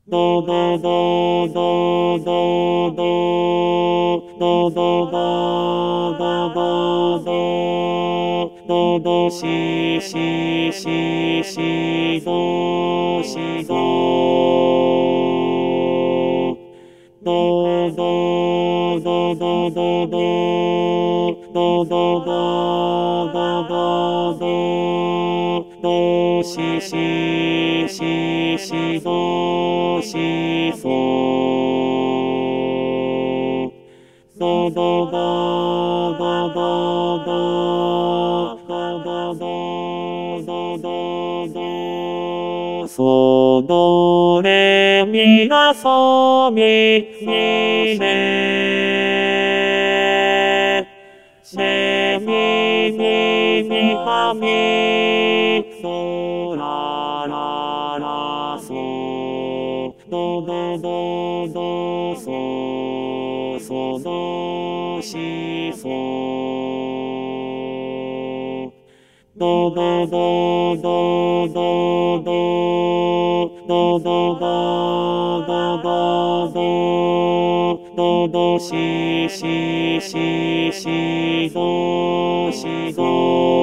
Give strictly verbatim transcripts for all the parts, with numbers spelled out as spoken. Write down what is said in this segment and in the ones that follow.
ドドドドドドドドドドドドドドシシシシドシドドドドドドドドドドドドドシシシシドシソドドドドドドドドドドドソドレミラソミミレセミミミファミソラララソドドドドソソドシソドドドドドドドドドドドドドシシシシドシド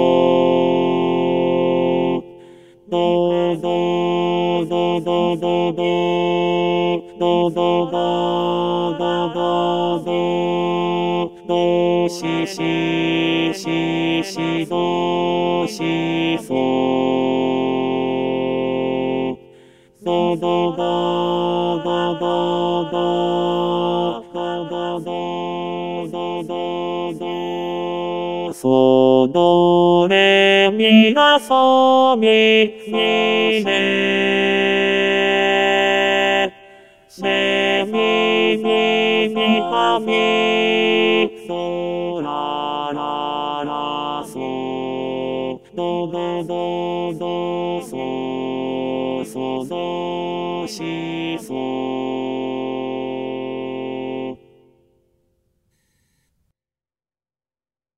ドドドドドドドドドドドドシシシシドシソドドドドドドドドドドソドレミラソミミレセミミミファミソラララソドドドドソソドシソ